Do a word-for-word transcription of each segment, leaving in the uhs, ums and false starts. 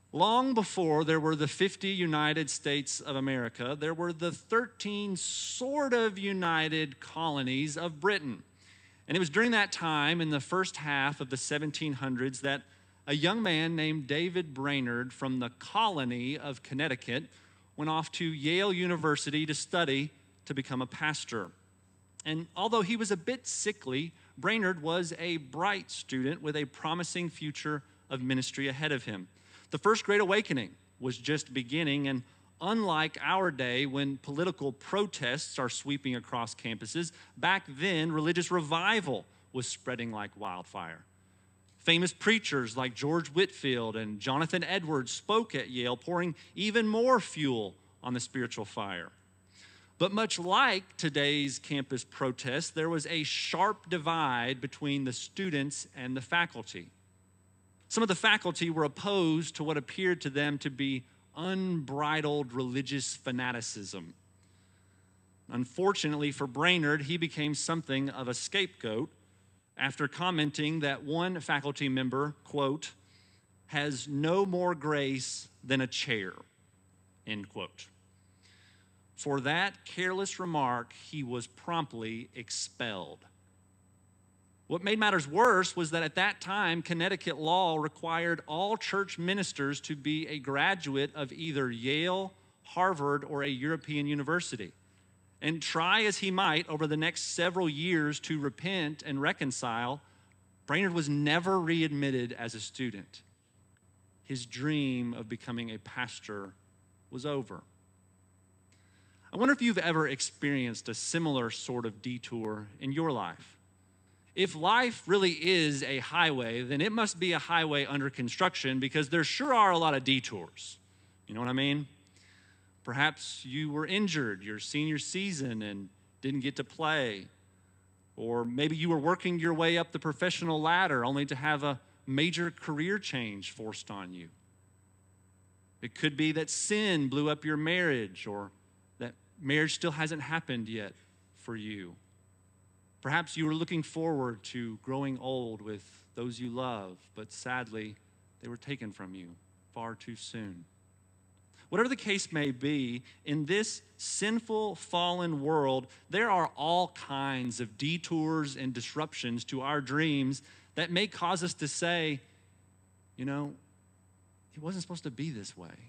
Long before there were the fifty United States of America, there were the thirteen sort of united colonies of Britain. And it was during that time, in the first half of the seventeen hundreds, that a young man named David Brainerd from the colony of Connecticut went off to Yale University to study to become a pastor. And although he was a bit sickly, Brainerd was a bright student with a promising future of ministry ahead of him. The First Great Awakening was just beginning, and unlike our day when political protests are sweeping across campuses, back then religious revival was spreading like wildfire. Famous preachers like George Whitefield and Jonathan Edwards spoke at Yale, pouring even more fuel on the spiritual fire. But much like today's campus protests, there was a sharp divide between the students and the faculty. Some of the faculty were opposed to what appeared to them to be unbridled religious fanaticism. Unfortunately for Brainerd, he became something of a scapegoat after commenting that one faculty member, quote, has no more grace than a chair, end quote. For that careless remark, he was promptly expelled. What made matters worse was that at that time, Connecticut law required all church ministers to be a graduate of either Yale, Harvard, or a European university. And try as he might over the next several years to repent and reconcile, Brainerd was never readmitted as a student. His dream of becoming a pastor was over. I wonder if you've ever experienced a similar sort of detour in your life. If life really is a highway, then it must be a highway under construction because there sure are a lot of detours. You know what I mean? Perhaps you were injured your senior season and didn't get to play. Or maybe you were working your way up the professional ladder only to have a major career change forced on you. It could be that sin blew up your marriage, or that marriage still hasn't happened yet for you. Perhaps you were looking forward to growing old with those you love, but sadly, they were taken from you far too soon. Whatever the case may be, in this sinful, fallen world, there are all kinds of detours and disruptions to our dreams that may cause us to say, you know, it wasn't supposed to be this way.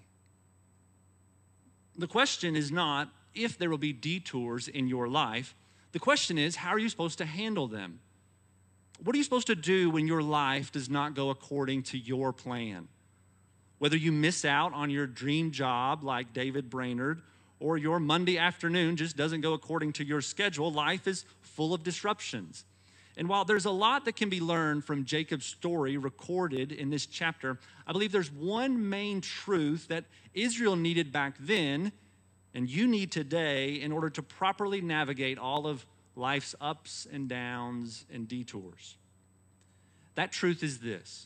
The question is not if there will be detours in your life. The question is, how are you supposed to handle them? What are you supposed to do when your life does not go according to your plan? Whether you miss out on your dream job like David Brainerd, or your Monday afternoon just doesn't go according to your schedule, life is full of disruptions. And while there's a lot that can be learned from Jacob's story recorded in this chapter, I believe there's one main truth that Israel needed back then and you need today in order to properly navigate all of life's ups and downs and detours. That truth is this: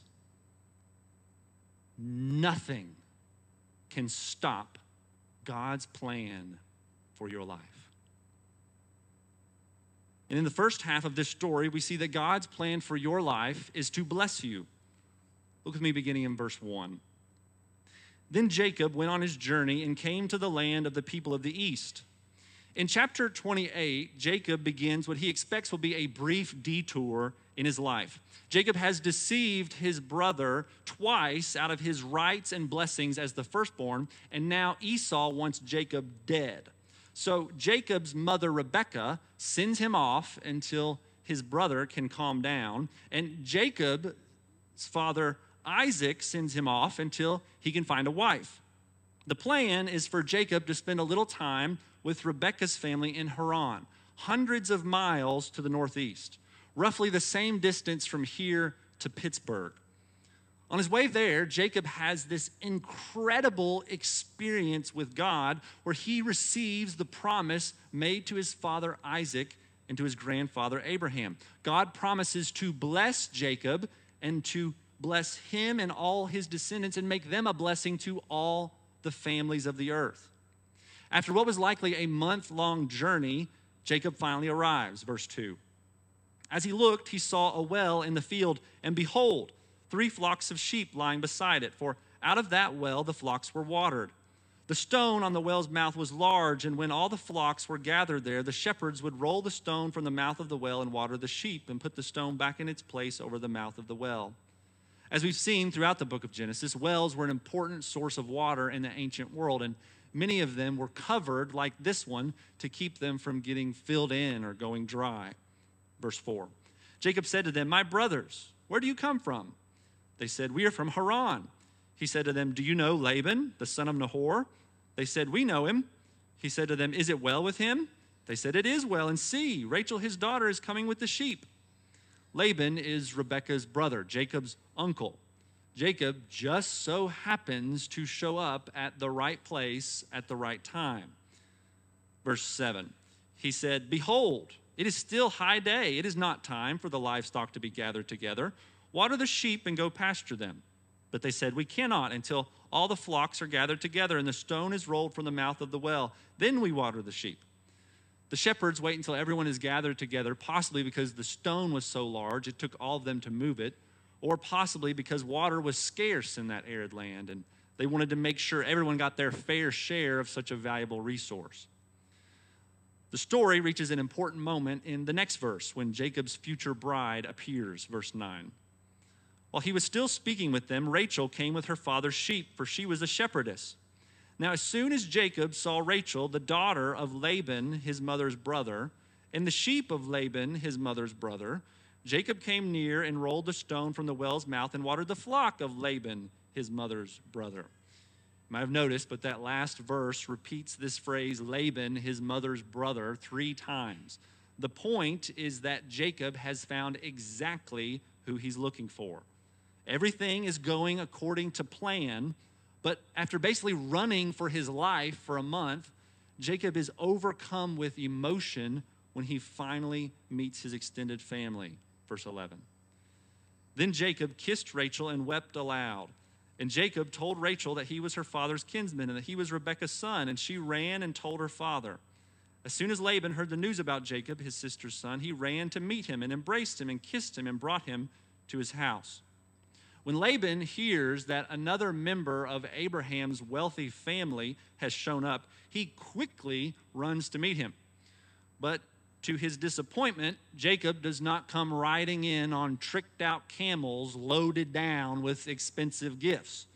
nothing can stop God's plan for your life. And in the first half of this story, we see that God's plan for your life is to bless you. Look with me beginning in verse one. Then Jacob went on his journey and came to the land of the people of the east. In chapter twenty-eight, Jacob begins what he expects will be a brief detour in his life. Jacob has deceived his brother twice out of his rights and blessings as the firstborn, and now Esau wants Jacob dead. So Jacob's mother, Rebekah, sends him off until his brother can calm down, and Jacob's father, Isaac, sends him off until he can find a wife. The plan is for Jacob to spend a little time with Rebekah's family in Haran, hundreds of miles to the northeast, roughly the same distance from here to Pittsburgh. On his way there, Jacob has this incredible experience with God where he receives the promise made to his father Isaac and to his grandfather Abraham. God promises to bless Jacob and to bless him and all his descendants and make them a blessing to all the families of the earth. After what was likely a month-long journey, Jacob finally arrives, verse two. As he looked, he saw a well in the field, and behold, three flocks of sheep lying beside it. For Out of that well the flocks were watered. The stone on the well's mouth was large, and when all the flocks were gathered there, the shepherds would roll the stone from the mouth of the well and water the sheep and put the stone back in its place over the mouth of the well. As we've seen throughout the book of Genesis, wells were an important source of water in the ancient world, and many of them were covered like this one to keep them from getting filled in or going dry. Verse four, Jacob said to them, "My brothers, where do you come from?" They said, "We are from Haran." He said to them, "Do you know Laban, the son of Nahor?" They said, "We know him." He said to them, "Is it well with him?" They said, "It is well, and see, Rachel his daughter is coming with the sheep." Laban is Rebekah's brother, Jacob's uncle. Jacob just so happens to show up at the right place at the right time. Verse seven, he said, "Behold, it is still high day. It is not time for the livestock to be gathered together. Water the sheep and go pasture them." But they said, "We cannot until all the flocks are gathered together and the stone is rolled from the mouth of the well. Then we water the sheep." The shepherds wait until everyone is gathered together, possibly because the stone was so large it took all of them to move it, or possibly because water was scarce in that arid land and they wanted to make sure everyone got their fair share of such a valuable resource. The story reaches an important moment in the next verse when Jacob's future bride appears, verse nine. While he was still speaking with them, Rachel came with her father's sheep, for she was a shepherdess. Now, as soon as Jacob saw Rachel, the daughter of Laban, his mother's brother, and the sheep of Laban, his mother's brother, Jacob came near and rolled the stone from the well's mouth and watered the flock of Laban, his mother's brother. You might have noticed, but that last verse repeats this phrase, Laban, his mother's brother, three times. The point is that Jacob has found exactly who he's looking for. Everything is going according to plan, but after basically running for his life for a month, Jacob is overcome with emotion when he finally meets his extended family. Verse eleven. Then Jacob kissed Rachel and wept aloud. And Jacob told Rachel that he was her father's kinsman and that he was Rebekah's son, and she ran and told her father. As soon as Laban heard the news about Jacob, his sister's son, he ran to meet him and embraced him and kissed him and brought him to his house. When Laban hears that another member of Abraham's wealthy family has shown up, he quickly runs to meet him. But to his disappointment, Jacob does not come riding in on tricked-out camels loaded down with expensive gifts.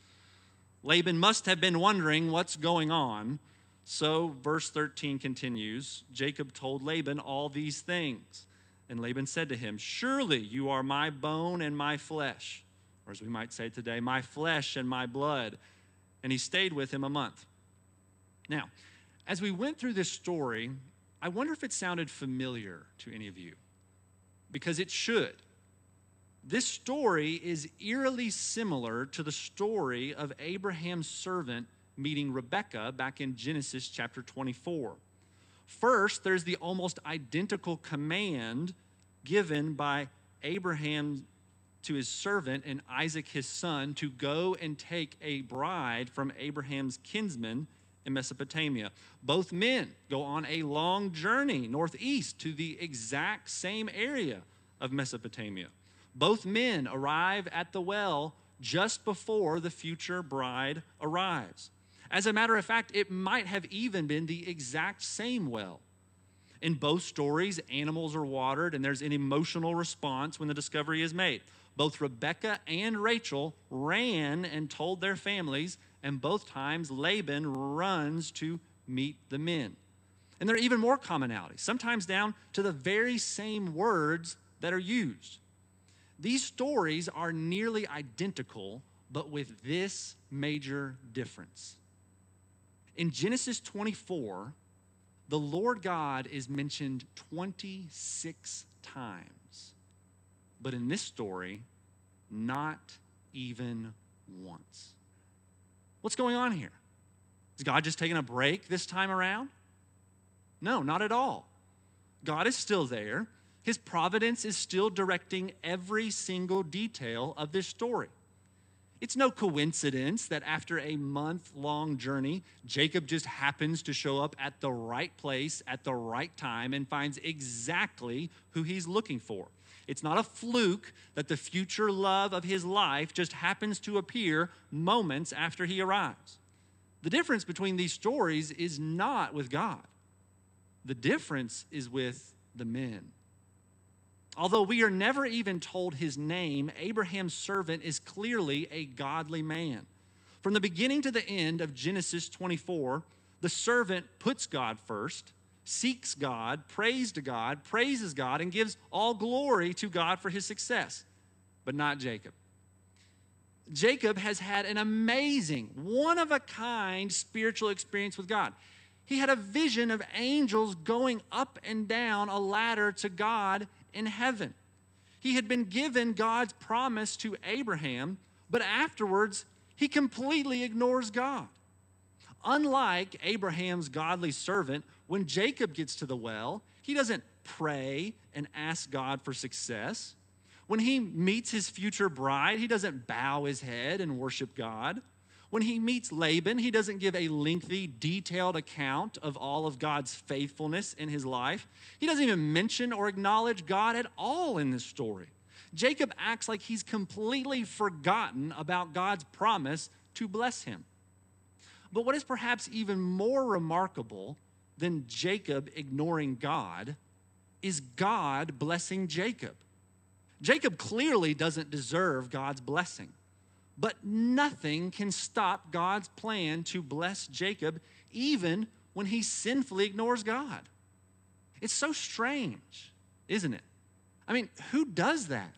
Laban must have been wondering what's going on. So verse thirteen continues, Jacob told Laban all these things. And Laban said to him, "Surely you are my bone and my flesh," or as we might say today, my flesh and my blood. And he stayed with him a month. Now, as we went through this story, I wonder if it sounded familiar to any of you, because it should. This story is eerily similar to the story of Abraham's servant meeting Rebekah back in Genesis chapter twenty-four. First, there's the almost identical command given by Abraham to his servant and Isaac his son to go and take a bride from Abraham's kinsman in Mesopotamia. Both men go on a long journey northeast to the exact same area of Mesopotamia. Both men arrive at the well just before the future bride arrives. As a matter of fact, it might have even been the exact same well. In both stories, animals are watered and there's an emotional response when the discovery is made. Both Rebekah and Rachel ran and told their families, and both times Laban runs to meet the men. And there are even more commonalities, sometimes down to the very same words that are used. These stories are nearly identical, but with this major difference. In Genesis twenty-four, the Lord God is mentioned twenty-six times. But in this story, not even once. What's going on here? Is God just taking a break this time around? No, not at all. God is still there. His providence is still directing every single detail of this story. It's no coincidence that after a month-long journey, Jacob just happens to show up at the right place at the right time and finds exactly who he's looking for. It's not a fluke that the future love of his life just happens to appear moments after he arrives. The difference between these stories is not with God. The difference is with the men. Although we are never even told his name, Abraham's servant is clearly a godly man. From the beginning to the end of Genesis twenty-four, the servant puts God first, seeks God, prays to God, praises God, and gives all glory to God for his success. But not Jacob. Jacob has had an amazing, one-of-a-kind spiritual experience with God. He had a vision of angels going up and down a ladder to God in heaven. He had been given God's promise to Abraham, but afterwards, he completely ignores God. Unlike Abraham's godly servant, when Jacob gets to the well, he doesn't pray and ask God for success. When he meets his future bride, he doesn't bow his head and worship God. When he meets Laban, he doesn't give a lengthy, detailed account of all of God's faithfulness in his life. He doesn't even mention or acknowledge God at all in this story. Jacob acts like he's completely forgotten about God's promise to bless him. But what is perhaps even more remarkable than Jacob ignoring God is God blessing Jacob. Jacob clearly doesn't deserve God's blessing, but nothing can stop God's plan to bless Jacob even when he sinfully ignores God. It's so strange, isn't it? I mean, who does that?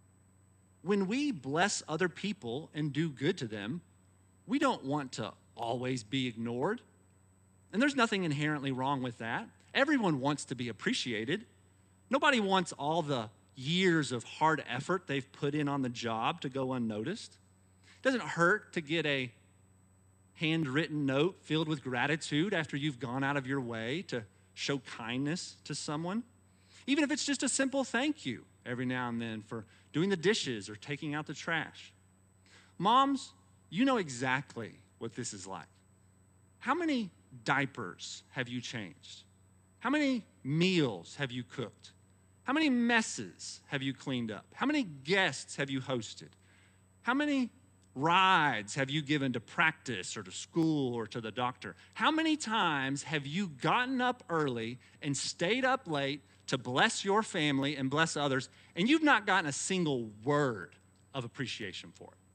When we bless other people and do good to them, we don't want to always be ignored. And there's nothing inherently wrong with that. Everyone wants to be appreciated. Nobody wants all the years of hard effort they've put in on the job to go unnoticed. It doesn't hurt to get a handwritten note filled with gratitude after you've gone out of your way to show kindness to someone. Even if it's just a simple thank you every now and then for doing the dishes or taking out the trash. Moms, you know exactly what this is like. How many diapers have you changed? How many meals have you cooked? How many messes have you cleaned up? How many guests have you hosted? How many rides have you given to practice or to school or to the doctor? How many times have you gotten up early and stayed up late to bless your family and bless others, and you've not gotten a single word of appreciation for it?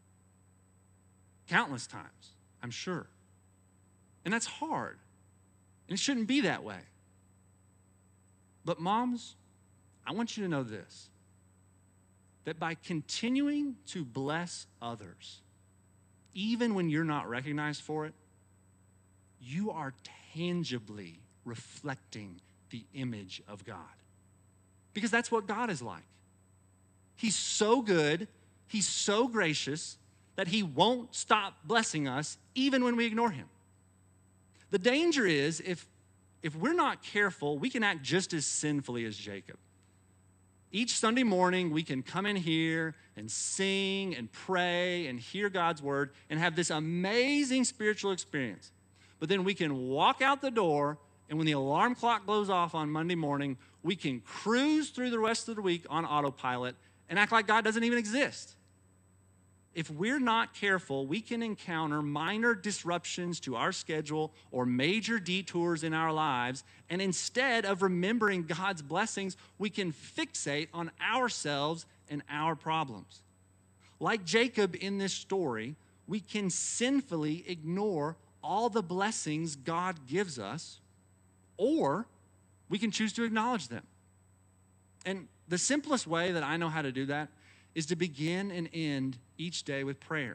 Countless times, I'm sure. And that's hard. And it shouldn't be that way. But moms, I want you to know this, that by continuing to bless others, even when you're not recognized for it, you are tangibly reflecting the image of God. Because that's what God is like. He's so good, he's so gracious, that he won't stop blessing us even when we ignore him. The danger is if, if we're not careful, we can act just as sinfully as Jacob. Each Sunday morning, we can come in here and sing and pray and hear God's word and have this amazing spiritual experience. But then we can walk out the door, and when the alarm clock goes off on Monday morning, we can cruise through the rest of the week on autopilot and act like God doesn't even exist. If we're not careful, we can encounter minor disruptions to our schedule or major detours in our lives, and instead of remembering God's blessings, we can fixate on ourselves and our problems. Like Jacob in this story, we can sinfully ignore all the blessings God gives us, or we can choose to acknowledge them. And the simplest way that I know how to do that is to begin and end each day with prayer.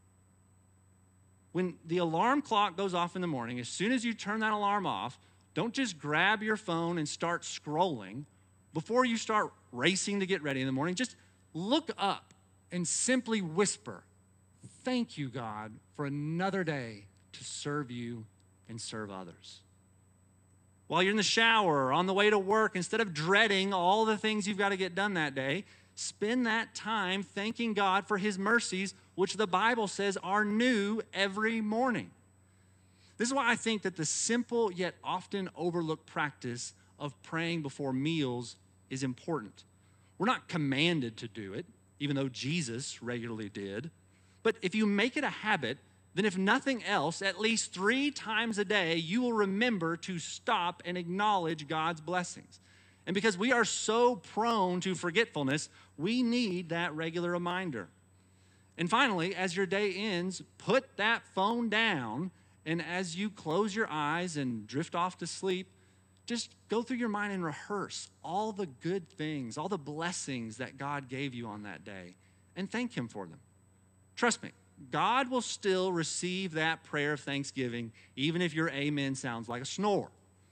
When the alarm clock goes off in the morning, as soon as you turn that alarm off, don't just grab your phone and start scrolling. Before you start racing to get ready in the morning, just look up and simply whisper, "Thank you, God, for another day to serve you and serve others." While you're in the shower or on the way to work, instead of dreading all the things you've got to get done that day, spend that time thanking God for his mercies, which the Bible says are new every morning. This is why I think that the simple yet often overlooked practice of praying before meals is important. We're not commanded to do it, even though Jesus regularly did. But if you make it a habit, then if nothing else, at least three times a day, you will remember to stop and acknowledge God's blessings. And because we are so prone to forgetfulness, we need that regular reminder. And finally, as your day ends, put that phone down, and as you close your eyes and drift off to sleep, just go through your mind and rehearse all the good things, all the blessings that God gave you on that day, and thank Him for them. Trust me, God will still receive that prayer of thanksgiving, even if your amen sounds like a snore.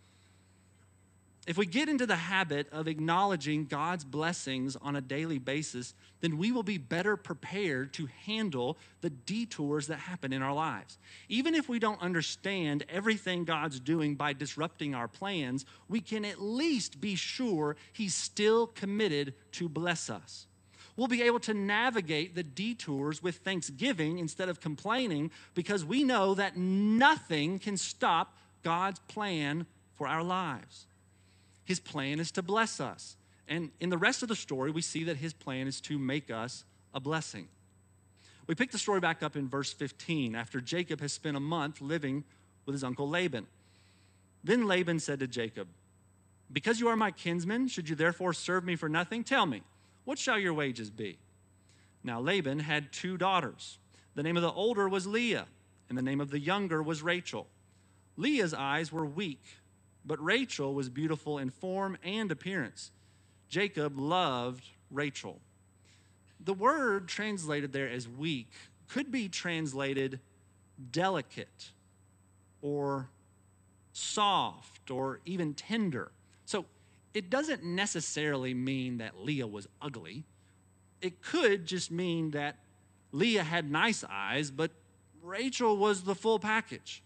If we get into the habit of acknowledging God's blessings on a daily basis, then we will be better prepared to handle the detours that happen in our lives. Even if we don't understand everything God's doing by disrupting our plans, we can at least be sure He's still committed to bless us. We'll be able to navigate the detours with thanksgiving instead of complaining, because we know that nothing can stop God's plan for our lives. His plan is to bless us. And in the rest of the story, we see that His plan is to make us a blessing. We pick the story back up in verse fifteen, after Jacob has spent a month living with his uncle Laban. Then Laban said to Jacob, "Because you are my kinsman, should you therefore serve me for nothing? Tell me, what shall your wages be?" Now Laban had two daughters. The name of the older was Leah, and the name of the younger was Rachel. Leah's eyes were weak, but Rachel was beautiful in form and appearance. Jacob loved Rachel. The word translated there as weak could be translated delicate or soft or even tender. So it doesn't necessarily mean that Leah was ugly. It could just mean that Leah had nice eyes, but Rachel was the full package.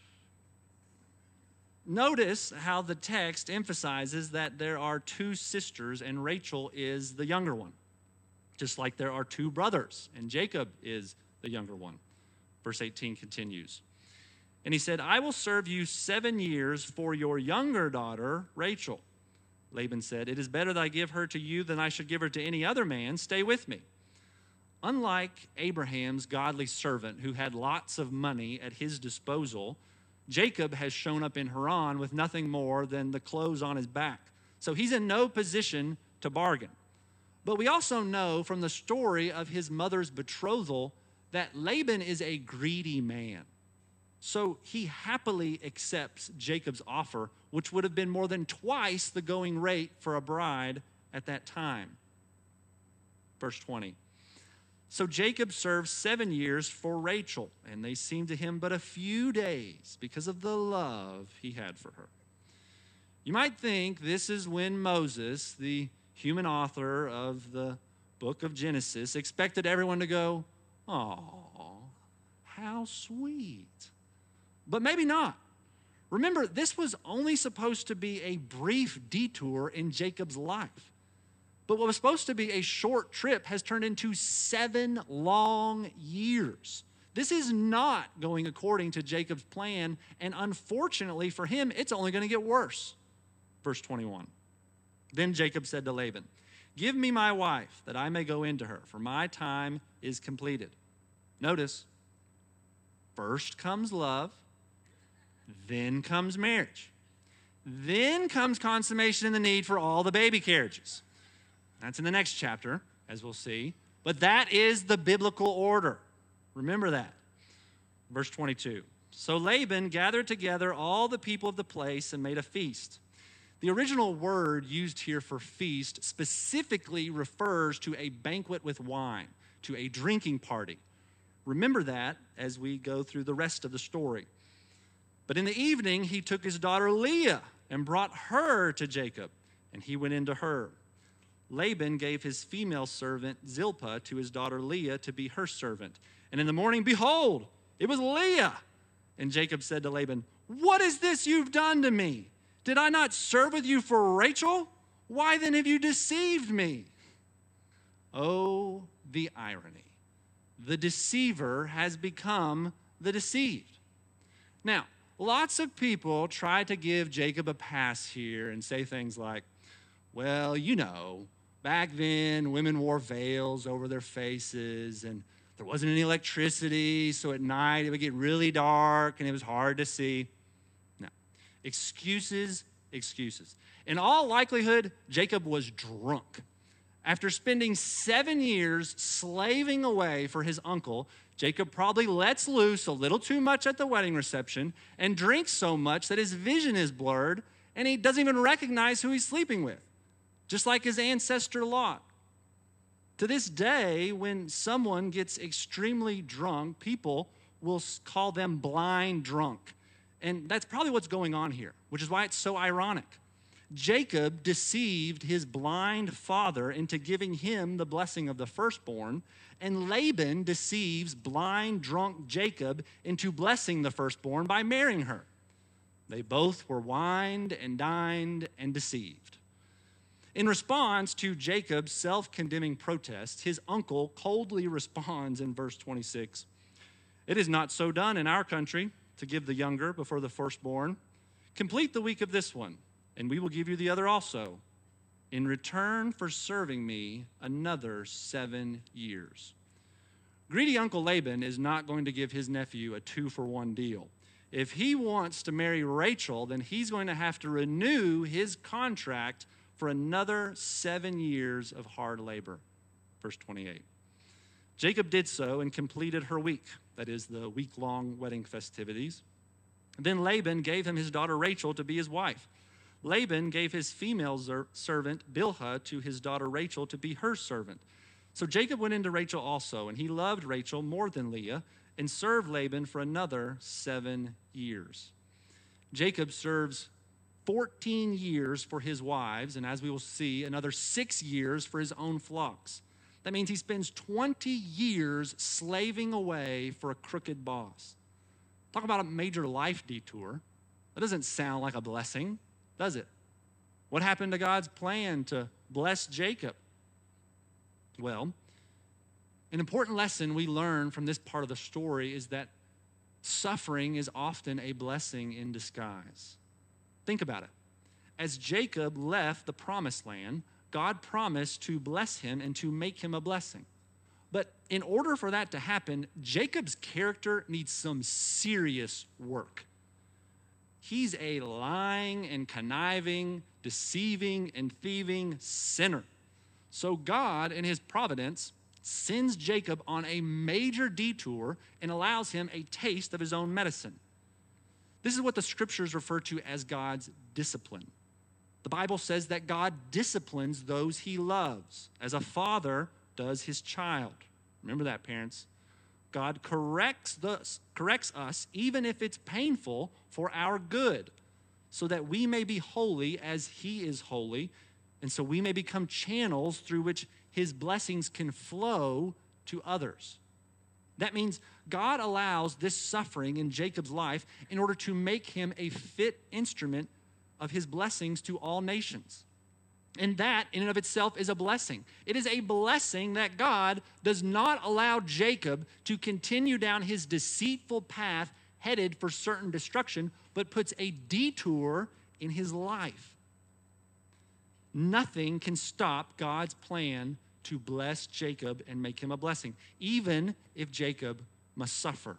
Notice how the text emphasizes that there are two sisters and Rachel is the younger one, just like there are two brothers and Jacob is the younger one. Verse eighteen continues. And he said, "I will serve you seven years for your younger daughter, Rachel." Laban said, "It is better that I give her to you than I should give her to any other man. Stay with me." Unlike Abraham's godly servant who had lots of money at his disposal, Jacob has shown up in Haran with nothing more than the clothes on his back. So he's in no position to bargain. But we also know from the story of his mother's betrothal that Laban is a greedy man. So he happily accepts Jacob's offer, which would have been more than twice the going rate for a bride at that time. Verse twenty. So Jacob served seven years for Rachel, and they seemed to him but a few days because of the love he had for her. You might think this is when Moses, the human author of the book of Genesis, expected everyone to go, "Oh, how sweet." But maybe not. Remember, this was only supposed to be a brief detour in Jacob's life. But what was supposed to be a short trip has turned into seven long years. This is not going according to Jacob's plan, and unfortunately for him, it's only going to get worse. Verse twenty-one. Then Jacob said to Laban, "Give me my wife, that I may go into her, for my time is completed." Notice, first comes love, then comes marriage. Then comes consummation and the need for all the baby carriages. That's in the next chapter, as we'll see. But that is the biblical order. Remember that. Verse twenty-two. So Laban gathered together all the people of the place and made a feast. The original word used here for feast specifically refers to a banquet with wine, to a drinking party. Remember that as we go through the rest of the story. But in the evening, he took his daughter Leah and brought her to Jacob, and he went into her. Laban gave his female servant Zilpah to his daughter Leah to be her servant. And in the morning, behold, it was Leah. And Jacob said to Laban, "What is this you've done to me? Did I not serve with you for Rachel? Why then have you deceived me?" Oh, the irony. The deceiver has become the deceived. Now, lots of people try to give Jacob a pass here and say things like, "Well, you know, Back then, women wore veils over their faces, and there wasn't any electricity, so at night it would get really dark and it was hard to see. No. Excuses, excuses. In all likelihood, Jacob was drunk. After spending seven years slaving away for his uncle, Jacob probably lets loose a little too much at the wedding reception and drinks so much that his vision is blurred and he doesn't even recognize who he's sleeping with, just like his ancestor Lot. To this day, when someone gets extremely drunk, people will call them blind drunk. And that's probably what's going on here, which is why it's so ironic. Jacob deceived his blind father into giving him the blessing of the firstborn, and Laban deceives blind, drunk Jacob into blessing the firstborn by marrying her. They both were wined and dined and deceived. In response to Jacob's self-condemning protest, his uncle coldly responds in verse twenty-six, "It is not so done in our country to give the younger before the firstborn. Complete the week of this one, and we will give you the other also, in return for serving me another seven years." Greedy Uncle Laban is not going to give his nephew a two-for-one deal. If he wants to marry Rachel, then he's going to have to renew his contract for another seven years of hard labor. Verse twenty-eight. Jacob did so and completed her week, that is, the week-long wedding festivities. Then Laban gave him his daughter Rachel to be his wife. Laban gave his female zer- servant Bilhah to his daughter Rachel to be her servant. So Jacob went into Rachel also, and he loved Rachel more than Leah, and served Laban for another seven years. Jacob serves fourteen years for his wives, and as we will see, another six years for his own flocks. That means he spends twenty years slaving away for a crooked boss. Talk about a major life detour. That doesn't sound like a blessing, does it? What happened to God's plan to bless Jacob? Well, an important lesson we learn from this part of the story is that suffering is often a blessing in disguise. Think about it. As Jacob left the promised land, God promised to bless him and to make him a blessing. But in order for that to happen, Jacob's character needs some serious work. He's a lying and conniving, deceiving and thieving sinner. So God, in his providence, sends Jacob on a major detour and allows him a taste of his own medicine. This is what the scriptures refer to as God's discipline. The Bible says that God disciplines those he loves, as a father does his child. Remember that, parents. God corrects us, corrects us even if it's painful for our good, so that we may be holy as he is holy, and so we may become channels through which his blessings can flow to others. That means God allows this suffering in Jacob's life in order to make him a fit instrument of his blessings to all nations. And that, in and of itself, is a blessing. It is a blessing that God does not allow Jacob to continue down his deceitful path headed for certain destruction, but puts a detour in his life. Nothing can stop God's plan to bless Jacob and make him a blessing, even if Jacob must suffer.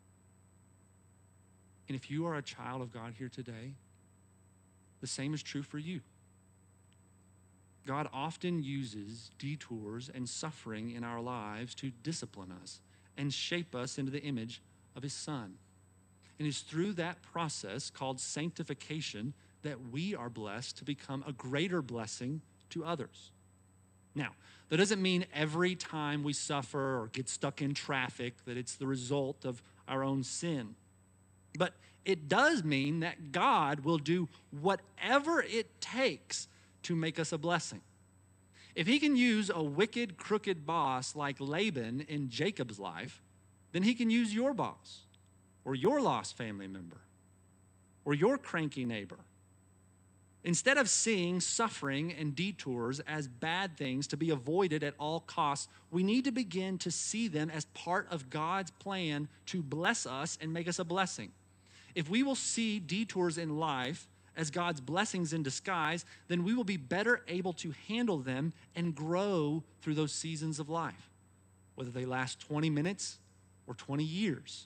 And if you are a child of God here today, the same is true for you. God often uses detours and suffering in our lives to discipline us and shape us into the image of his Son. And it's through that process called sanctification that we are blessed to become a greater blessing to others. Now, that doesn't mean every time we suffer or get stuck in traffic that it's the result of our own sin. But it does mean that God will do whatever it takes to make us a blessing. If he can use a wicked, crooked boss like Laban in Jacob's life, then he can use your boss or your lost family member or your cranky neighbor. Instead of seeing suffering and detours as bad things to be avoided at all costs, we need to begin to see them as part of God's plan to bless us and make us a blessing. If we will see detours in life as God's blessings in disguise, then we will be better able to handle them and grow through those seasons of life, whether they last twenty minutes or twenty years.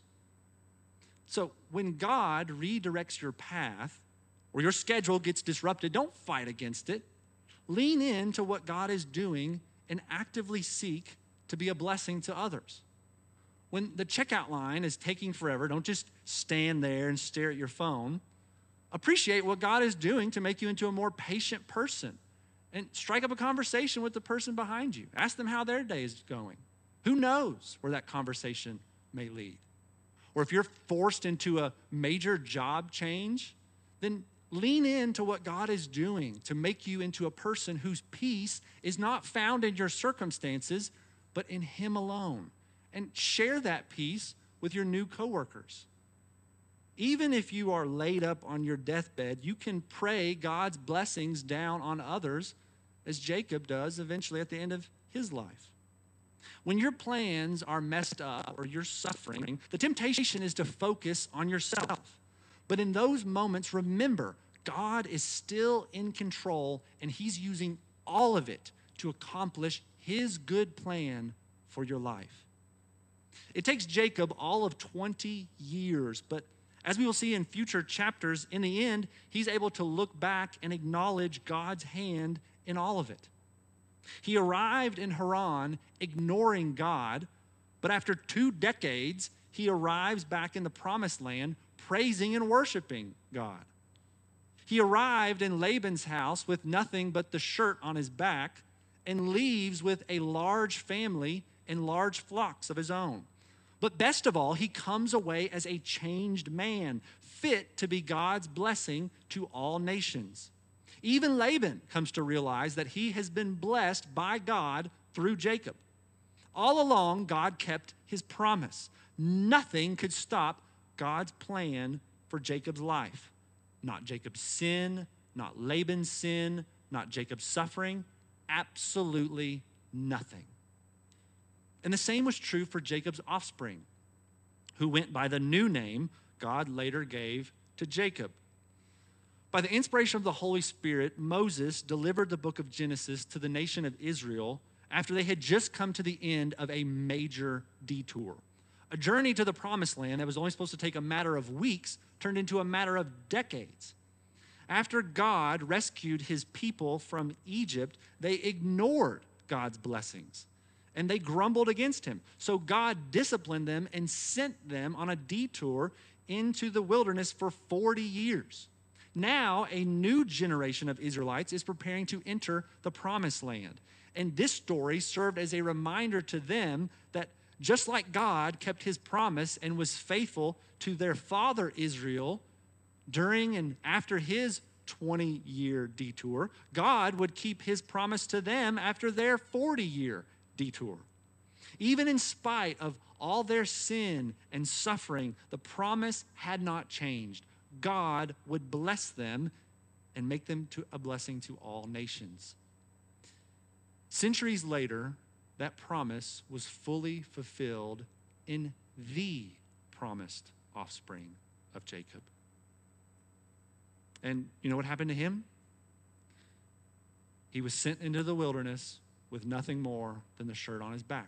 So when God redirects your path or your schedule gets disrupted, don't fight against it. Lean into what God is doing and actively seek to be a blessing to others. When the checkout line is taking forever, don't just stand there and stare at your phone. Appreciate what God is doing to make you into a more patient person and strike up a conversation with the person behind you. Ask them how their day is going. Who knows where that conversation may lead? Or if you're forced into a major job change, then lean into what God is doing to make you into a person whose peace is not found in your circumstances, but in Him alone. And share that peace with your new coworkers. Even if you are laid up on your deathbed, you can pray God's blessings down on others, as Jacob does eventually at the end of his life. When your plans are messed up or you're suffering, the temptation is to focus on yourself. But in those moments, remember, God is still in control, and He's using all of it to accomplish His good plan for your life. It takes Jacob all of twenty years, but as we will see in future chapters, in the end, he's able to look back and acknowledge God's hand in all of it. He arrived in Haran ignoring God, but after two decades, he arrives back in the promised land praising and worshiping God. He arrived in Laban's house with nothing but the shirt on his back and leaves with a large family and large flocks of his own. But best of all, he comes away as a changed man, fit to be God's blessing to all nations. Even Laban comes to realize that he has been blessed by God through Jacob. All along, God kept His promise. Nothing could stop God's plan for Jacob's life. Not Jacob's sin, not Laban's sin, not Jacob's suffering, absolutely nothing. And the same was true for Jacob's offspring, who went by the new name God later gave to Jacob. By the inspiration of the Holy Spirit, Moses delivered the book of Genesis to the nation of Israel after they had just come to the end of a major detour. A journey to the promised land that was only supposed to take a matter of weeks turned into a matter of decades. After God rescued His people from Egypt, they ignored God's blessings, and they grumbled against Him. So God disciplined them and sent them on a detour into the wilderness for forty years. Now, a new generation of Israelites is preparing to enter the promised land. And this story served as a reminder to them that just like God kept His promise and was faithful to their father Israel during and after his twenty-year detour, God would keep His promise to them after their forty-year detour. Even in spite of all their sin and suffering, the promise had not changed. God would bless them and make them to a blessing to all nations. Centuries later, that promise was fully fulfilled in the promised offspring of Jacob. And you know what happened to him? He was sent into the wilderness with nothing more than the shirt on his back.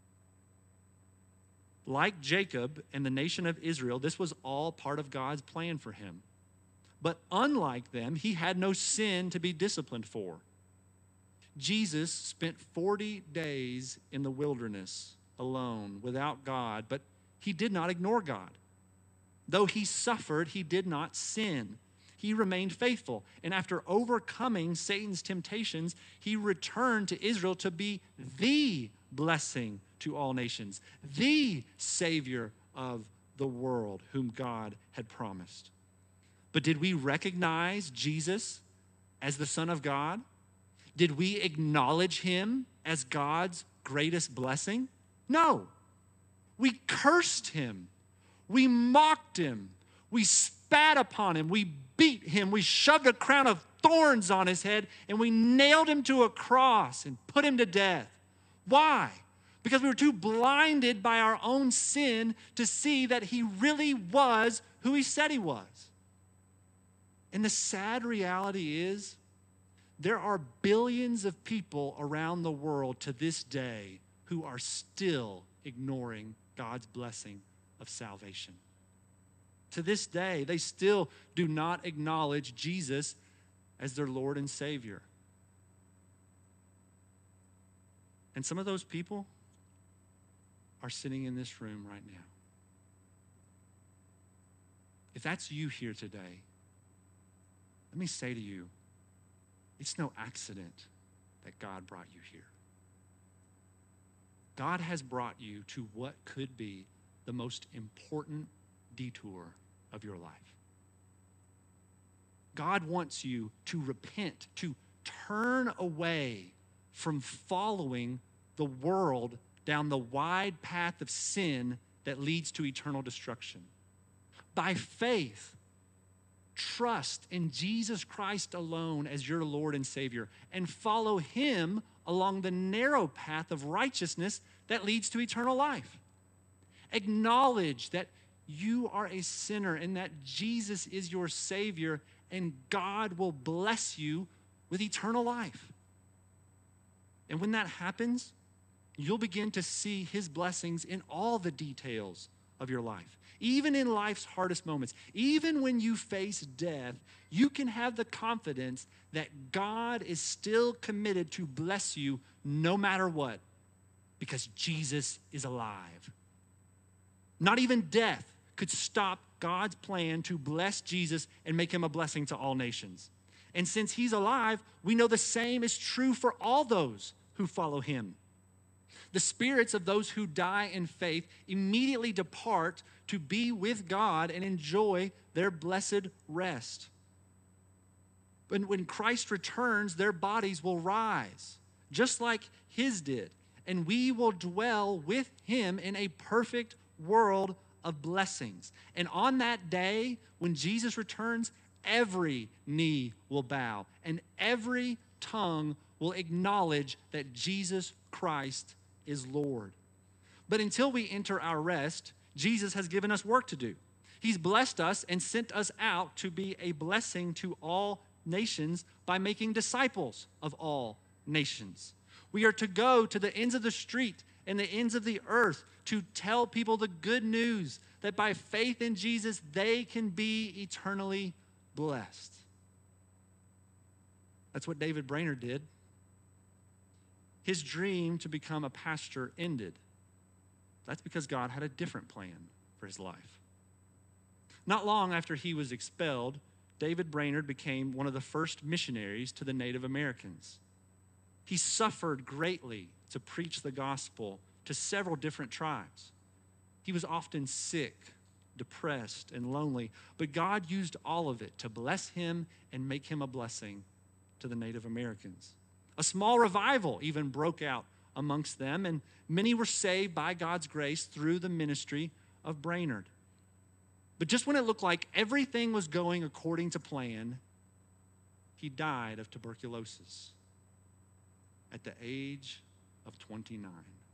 Like Jacob and the nation of Israel, this was all part of God's plan for him. But unlike them, he had no sin to be disciplined for. Jesus spent forty days in the wilderness alone without God, but he did not ignore God. Though he suffered, he did not sin. He remained faithful. And after overcoming Satan's temptations, he returned to Israel to be the blessing to all nations, the Savior of the world whom God had promised. But did we recognize Jesus as the Son of God? Did we acknowledge Him as God's greatest blessing? No. We cursed Him. We mocked Him. We spat upon Him. We beat Him. We shoved a crown of thorns on His head, and we nailed Him to a cross and put Him to death. Why? Because we were too blinded by our own sin to see that He really was who He said He was. And the sad reality is, there are billions of people around the world to this day who are still ignoring God's blessing of salvation. To this day, they still do not acknowledge Jesus as their Lord and Savior. And some of those people are sitting in this room right now. If that's you here today, let me say to you, it's no accident that God brought you here. God has brought you to what could be the most important detour of your life. God wants you to repent, to turn away from following the world down the wide path of sin that leads to eternal destruction. By faith, trust in Jesus Christ alone as your Lord and Savior, and follow him along the narrow path of righteousness that leads to eternal life. Acknowledge that you are a sinner and that Jesus is your Savior, and God will bless you with eternal life. And when that happens, you'll begin to see his blessings in all the details of your life. Even in life's hardest moments, even when you face death, you can have the confidence that God is still committed to bless you no matter what, because Jesus is alive. Not even death could stop God's plan to bless Jesus and make him a blessing to all nations. And since he's alive, we know the same is true for all those who follow him. The spirits of those who die in faith immediately depart to be with God and enjoy their blessed rest. When, when Christ returns, their bodies will rise, just like his did, and we will dwell with him in a perfect world of blessings. And on that day, when Jesus returns, every knee will bow and every tongue will acknowledge that Jesus Christ is Lord. But until we enter our rest, Jesus has given us work to do. He's blessed us and sent us out to be a blessing to all nations by making disciples of all nations. We are to go to the ends of the street and the ends of the earth to tell people the good news that by faith in Jesus, they can be eternally blessed. That's what David Brainerd did. His dream to become a pastor ended. That's because God had a different plan for his life. Not long after he was expelled, David Brainerd became one of the first missionaries to the Native Americans. He suffered greatly to preach the gospel to several different tribes. He was often sick, depressed, and lonely, but God used all of it to bless him and make him a blessing to the Native Americans. A small revival even broke out amongst them, and many were saved by God's grace through the ministry of Brainerd. But just when it looked like everything was going according to plan, he died of tuberculosis at the age of twenty-nine.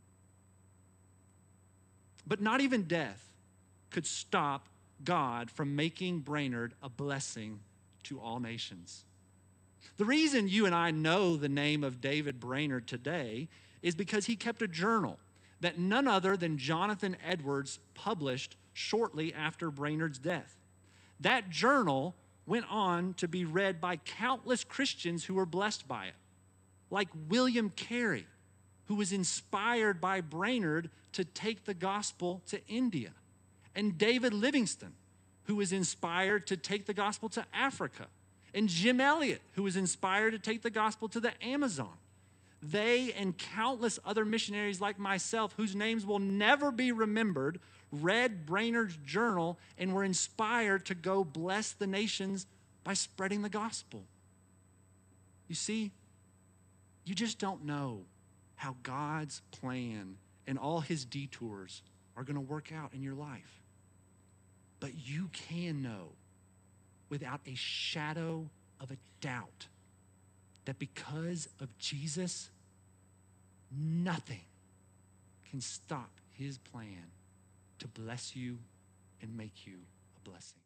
But not even death could stop God from making Brainerd a blessing to all nations. The reason you and I know the name of David Brainerd today is because he kept a journal that none other than Jonathan Edwards published shortly after Brainerd's death. That journal went on to be read by countless Christians who were blessed by it, like William Carey, who was inspired by Brainerd to take the gospel to India, and David Livingstone, who was inspired to take the gospel to Africa, and Jim Elliot, who was inspired to take the gospel to the Amazon. They and countless other missionaries like myself, whose names will never be remembered, read Brainerd's journal and were inspired to go bless the nations by spreading the gospel. You see, you just don't know how God's plan and all his detours are going to work out in your life. But you can know without a shadow of a doubt that because of Jesus, nothing can stop his plan to bless you and make you a blessing.